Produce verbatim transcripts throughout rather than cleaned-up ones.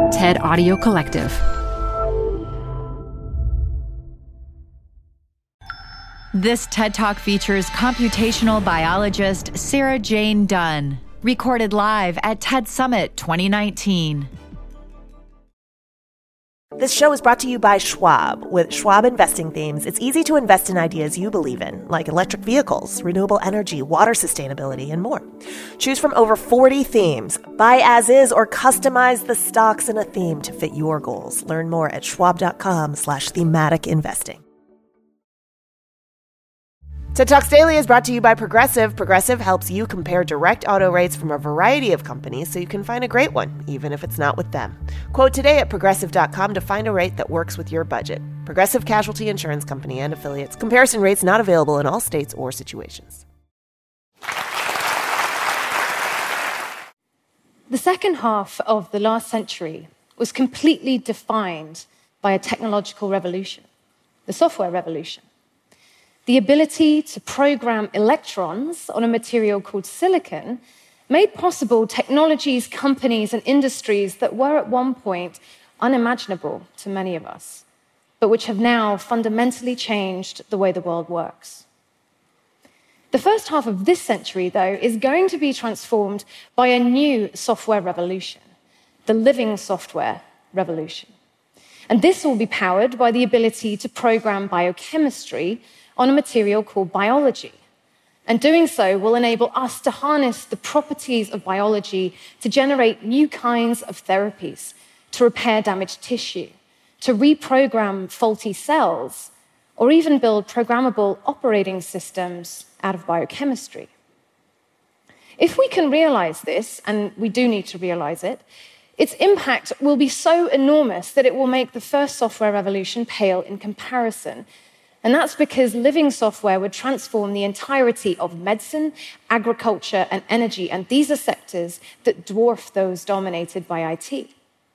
TED Audio Collective. This TED Talk features computational biologist Sarah Jane Dunn, recorded live at TED Summit twenty nineteen. This show is brought to you by Schwab. With Schwab Investing Themes, it's easy to invest in ideas you believe in, like electric vehicles, renewable energy, water sustainability, and more. Choose from over forty themes. Buy as is or customize the stocks in a theme to fit your goals. Learn more at schwab.com slash thematic investing. TED Talks Daily is brought to you by Progressive. Progressive helps you compare direct auto rates from a variety of companies so you can find a great one, even if it's not with them. Quote today at progressive dot com to find a rate that works with your budget. Progressive Casualty Insurance Company and Affiliates. Comparison rates not available in all states or situations. The second half of the last century was completely defined by a technological revolution, the software revolution. The ability to program electrons on a material called silicon made possible technologies, companies, and industries that were at one point unimaginable to many of us, but which have now fundamentally changed the way the world works. The first half of this century, though, is going to be transformed by a new software revolution, the living software revolution. And this will be powered by the ability to program biochemistry on a material called biology. And doing so will enable us to harness the properties of biology to generate new kinds of therapies, to repair damaged tissue, to reprogram faulty cells, or even build programmable operating systems out of biochemistry. If we can realize this, and we do need to realize it, its impact will be so enormous that it will make the first software revolution pale in comparison. And that's because living software would transform the entirety of medicine, agriculture, and energy, and these are sectors that dwarf those dominated by I T.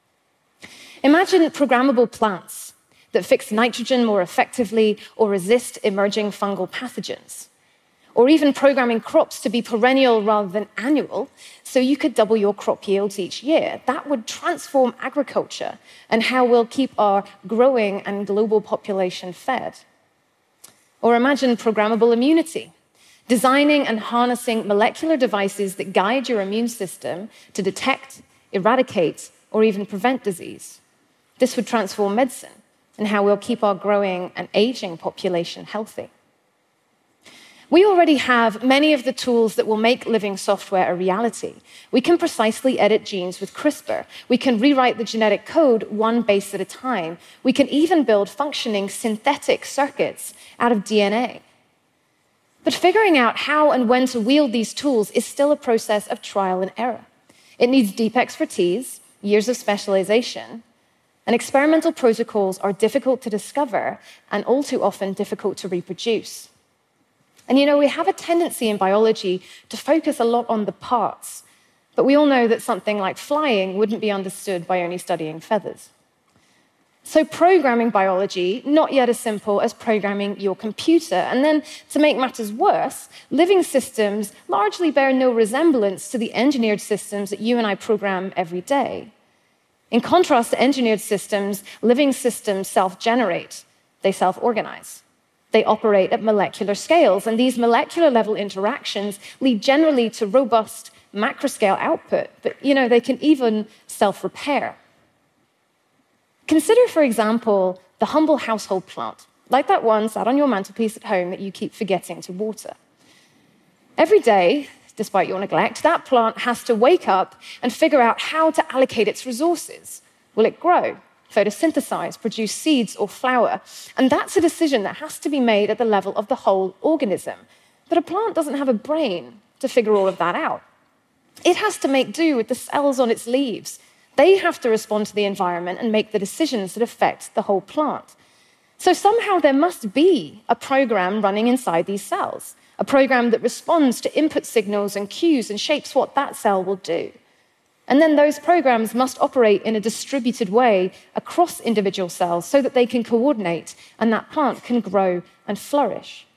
Imagine programmable plants that fix nitrogen more effectively or resist emerging fungal pathogens, or even programming crops to be perennial rather than annual, so you could double your crop yields each year. That would transform agriculture and how we'll keep our growing and global population fed. Or imagine programmable immunity, designing and harnessing molecular devices that guide your immune system to detect, eradicate, or even prevent disease. This would transform medicine and how we'll keep our growing and aging population healthy. We already have many of the tools that will make living software a reality. We can precisely edit genes with CRISPR. We can rewrite the genetic code one base at a time. We can even build functioning synthetic circuits out of D N A. But figuring out how and when to wield these tools is still a process of trial and error. It needs deep expertise, years of specialization, and experimental protocols are difficult to discover and all too often difficult to reproduce. And you know, we have a tendency in biology to focus a lot on the parts, but we all know that something like flying wouldn't be understood by only studying feathers. So programming biology, not yet as simple as programming your computer. And then, to make matters worse, living systems largely bear no resemblance to the engineered systems that you and I program every day. In contrast to engineered systems, living systems self-generate, they self-organize. They operate at molecular scales, and these molecular-level interactions lead generally to robust macroscale output, but you know, they can even self-repair. Consider, for example, the humble household plant, like that one sat on your mantelpiece at home that you keep forgetting to water. Every day, despite your neglect, that plant has to wake up and figure out how to allocate its resources. Will it grow, photosynthesize, produce seeds or flower? And that's a decision that has to be made at the level of the whole organism. But a plant doesn't have a brain to figure all of that out. It has to make do with the cells on its leaves. They have to respond to the environment and make the decisions that affect the whole plant. So somehow there must be a program running inside these cells, a program that responds to input signals and cues and shapes what that cell will do. And then those programs must operate in a distributed way across individual cells so that they can coordinate and that plant can grow and flourish.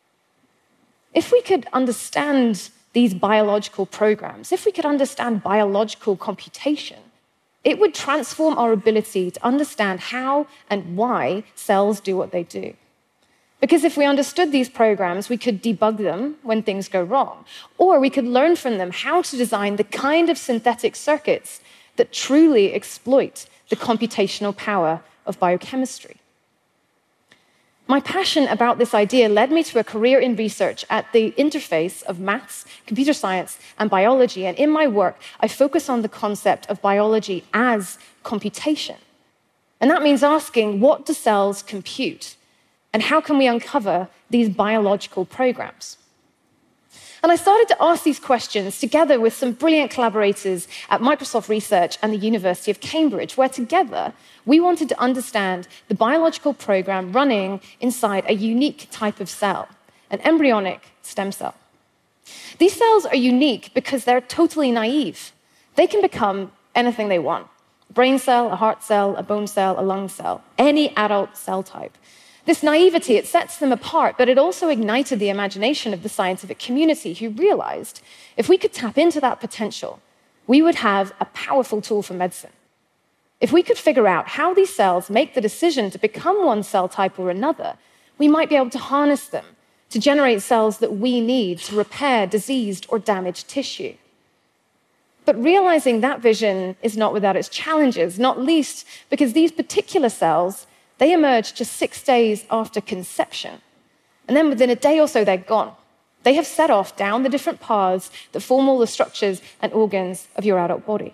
If we could understand these biological programs, if we could understand biological computation, It would transform our ability to understand how and why cells do what they do. Because if we understood these programs, we could debug them when things go wrong, or we could learn from them how to design the kind of synthetic circuits that truly exploit the computational power of biochemistry. My passion about this idea led me to a career in research at the interface of maths, computer science, and biology. And in my work, I focus on the concept of biology as computation. And that means asking, what do cells compute? And how can we uncover these biological programs? And I started to ask these questions together with some brilliant collaborators at Microsoft Research and the University of Cambridge, where together we wanted to understand the biological program running inside a unique type of cell, an embryonic stem cell. These cells are unique because they're totally naive. They can become anything they want: a brain cell, a heart cell, a bone cell, a lung cell, any adult cell type. This naivety, it sets them apart, but it also ignited the imagination of the scientific community, who realized if we could tap into that potential, we would have a powerful tool for medicine. If we could figure out how these cells make the decision to become one cell type or another, we might be able to harness them to generate cells that we need to repair diseased or damaged tissue. But realizing that vision is not without its challenges, not least because these particular cells, they emerge just six days after conception. And then within a day or so, they're gone. They have set off down the different paths that form all the structures and organs of your adult body.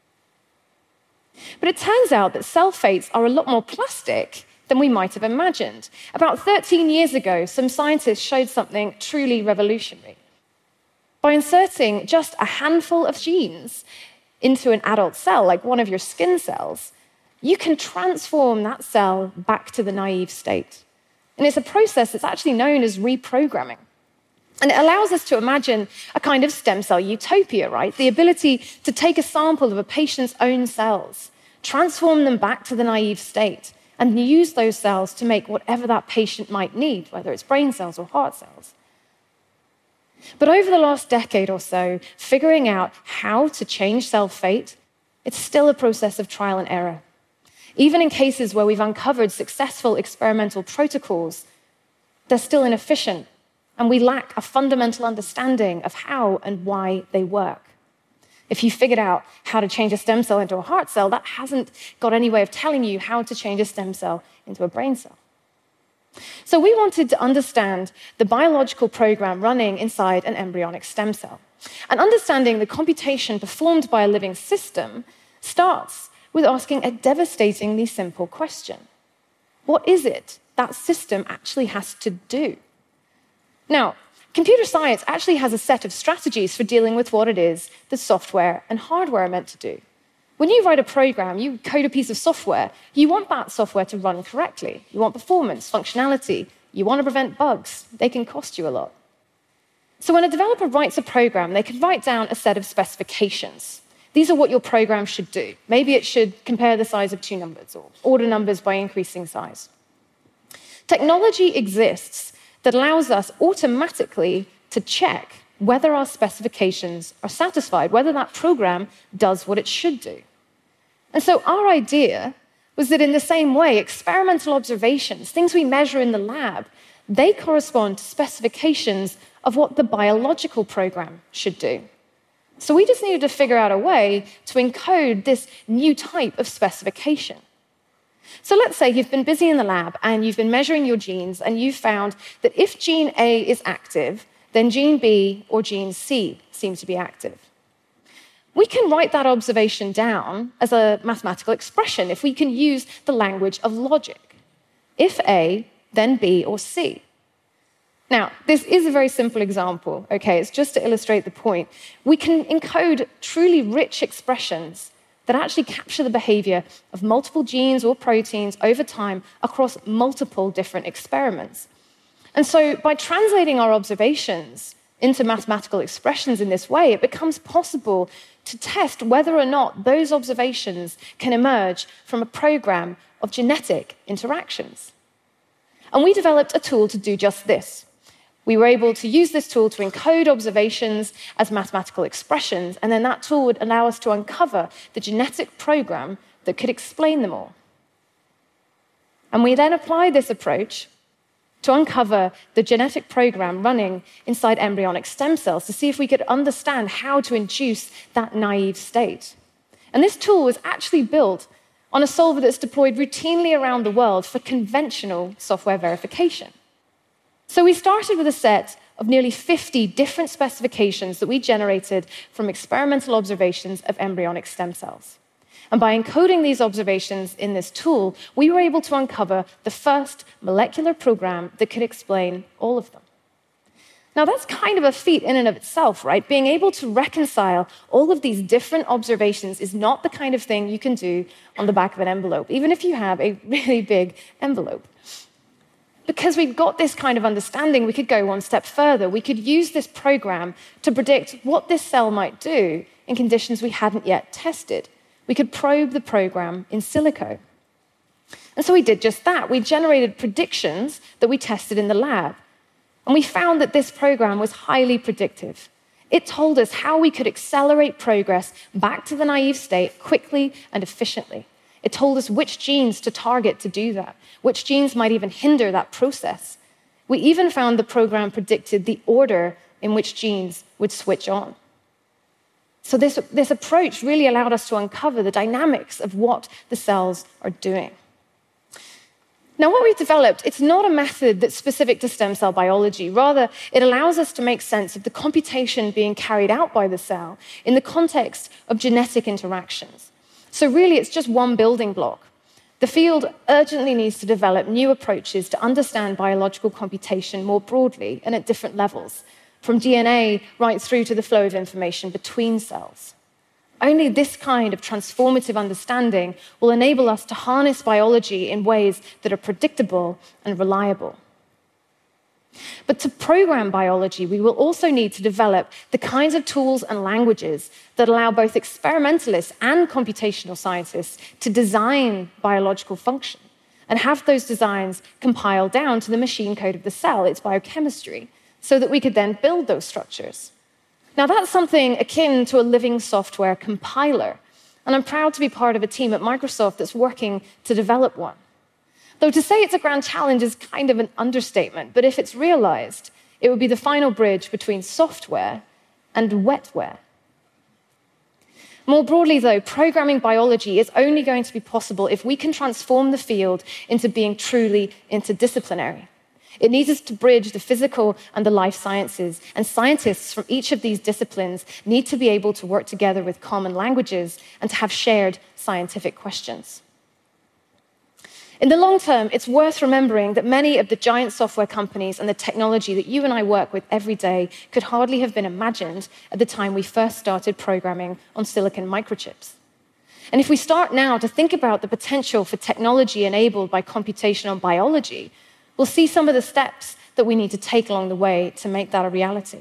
But it turns out that cell fates are a lot more plastic than we might have imagined. About thirteen years ago, some scientists showed something truly revolutionary. By inserting just a handful of genes into an adult cell, like one of your skin cells, you can transform that cell back to the naive state. And it's a process that's actually known as reprogramming. And it allows us to imagine a kind of stem cell utopia, right? The ability to take a sample of a patient's own cells, transform them back to the naive state, and use those cells to make whatever that patient might need, whether it's brain cells or heart cells. But over the last decade or so, figuring out how to change cell fate, it's still a process of trial and error. Even in cases where we've uncovered successful experimental protocols, they're still inefficient, and we lack a fundamental understanding of how and why they work. If you figured out how to change a stem cell into a heart cell, that hasn't got any way of telling you how to change a stem cell into a brain cell. So we wanted to understand the biological program running inside an embryonic stem cell. And understanding the computation performed by a living system starts with asking a devastatingly simple question. What is it that system actually has to do? Now, computer science actually has a set of strategies for dealing with what it is that software and hardware are meant to do. When you write a program, you code a piece of software, you want that software to run correctly. You want performance, functionality. You want to prevent bugs. They can cost you a lot. So when a developer writes a program, they can write down a set of specifications. These are what your program should do. Maybe it should compare the size of two numbers or order numbers by increasing size. Technology exists that allows us automatically to check whether our specifications are satisfied, whether that program does what it should do. And so our idea was that in the same way, experimental observations, things we measure in the lab, they correspond to specifications of what the biological program should do. So we just needed to figure out a way to encode this new type of specification. So let's say you've been busy in the lab and you've been measuring your genes and you've found that if gene A is active, then gene B or gene C seems to be active. We can write that observation down as a mathematical expression if we can use the language of logic. If A, then B or C. Now, this is a very simple example, okay? It's just to illustrate the point. We can encode truly rich expressions that actually capture the behavior of multiple genes or proteins over time across multiple different experiments. And so by translating our observations into mathematical expressions in this way, it becomes possible to test whether or not those observations can emerge from a program of genetic interactions. And we developed a tool to do just this. We were able to use this tool to encode observations as mathematical expressions, and then that tool would allow us to uncover the genetic program that could explain them all. And we then applied this approach to uncover the genetic program running inside embryonic stem cells to see if we could understand how to induce that naive state. And this tool was actually built on a solver that's deployed routinely around the world for conventional software verification. So we started with a set of nearly fifty different specifications that we generated from experimental observations of embryonic stem cells. And by encoding these observations in this tool, we were able to uncover the first molecular program that could explain all of them. Now, that's kind of a feat in and of itself, right? Being able to reconcile all of these different observations is not the kind of thing you can do on the back of an envelope, even if you have a really big envelope. Because we've got this kind of understanding, we could go one step further. We could use this program to predict what this cell might do in conditions we hadn't yet tested. We could probe the program in silico. And so we did just that. We generated predictions that we tested in the lab. And we found that this program was highly predictive. It told us how we could accelerate progress back to the naive state quickly and efficiently. It told us which genes to target to do that, which genes might even hinder that process. We even found the program predicted the order in which genes would switch on. So this, this approach really allowed us to uncover the dynamics of what the cells are doing. Now, what we've developed, it's not a method that's specific to stem cell biology. Rather, it allows us to make sense of the computation being carried out by the cell in the context of genetic interactions. So really, it's just one building block. The field urgently needs to develop new approaches to understand biological computation more broadly and at different levels, from D N A right through to the flow of information between cells. Only this kind of transformative understanding will enable us to harness biology in ways that are predictable and reliable. But to program biology, we will also need to develop the kinds of tools and languages that allow both experimentalists and computational scientists to design biological function and have those designs compiled down to the machine code of the cell, its biochemistry, so that we could then build those structures. Now, that's something akin to a living software compiler, and I'm proud to be part of a team at Microsoft that's working to develop one. Though to say it's a grand challenge is kind of an understatement, but if it's realized, it would be the final bridge between software and wetware. More broadly, though, programming biology is only going to be possible if we can transform the field into being truly interdisciplinary. It needs us to bridge the physical and the life sciences, and scientists from each of these disciplines need to be able to work together with common languages and to have shared scientific questions. In the long term, it's worth remembering that many of the giant software companies and the technology that you and I work with every day could hardly have been imagined at the time we first started programming on silicon microchips. And if we start now to think about the potential for technology enabled by computational biology, we'll see some of the steps that we need to take along the way to make that a reality.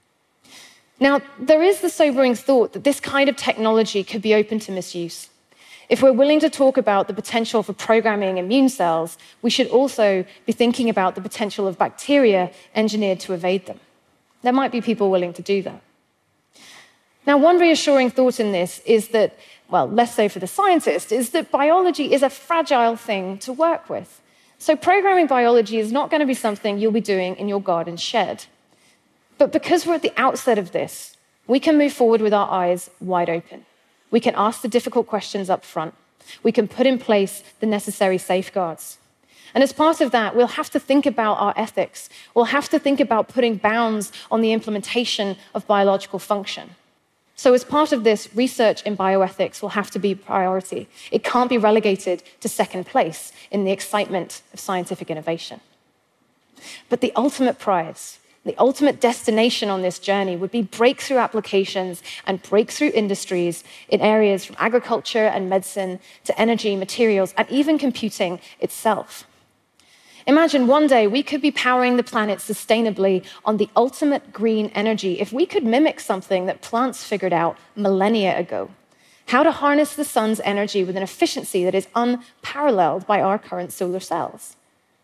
Now, there is the sobering thought that this kind of technology could be open to misuse. If we're willing to talk about the potential for programming immune cells, we should also be thinking about the potential of bacteria engineered to evade them. There might be people willing to do that. Now, one reassuring thought in this is that, well, less so for the scientist, is that biology is a fragile thing to work with. So programming biology is not going to be something you'll be doing in your garden shed. But because we're at the outset of this, we can move forward with our eyes wide open. We can ask the difficult questions up front. We can put in place the necessary safeguards. And as part of that, we'll have to think about our ethics. We'll have to think about putting bounds on the implementation of biological function. So as part of this, research in bioethics will have to be a priority. It can't be relegated to second place in the excitement of scientific innovation. But the ultimate prize, the ultimate destination on this journey would be breakthrough applications and breakthrough industries in areas from agriculture and medicine to energy, materials, and even computing itself. Imagine one day we could be powering the planet sustainably on the ultimate green energy if we could mimic something that plants figured out millennia ago: how to harness the sun's energy with an efficiency that is unparalleled by our current solar cells.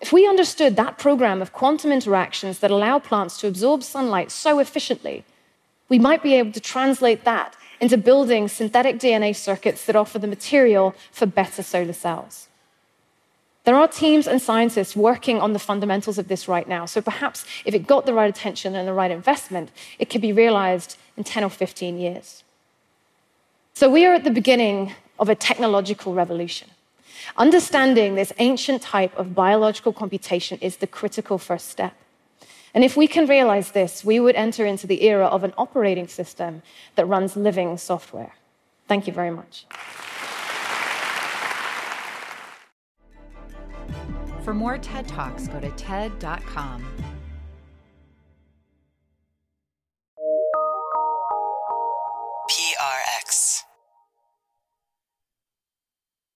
If we understood that program of quantum interactions that allow plants to absorb sunlight so efficiently, we might be able to translate that into building synthetic D N A circuits that offer the material for better solar cells. There are teams and scientists working on the fundamentals of this right now, so perhaps if it got the right attention and the right investment, it could be realized in ten or fifteen years. So we are at the beginning of a technological revolution. Understanding this ancient type of biological computation is the critical first step. And if we can realize this, we would enter into the era of an operating system that runs living software. Thank you very much. For more TED Talks, go to T E D dot com.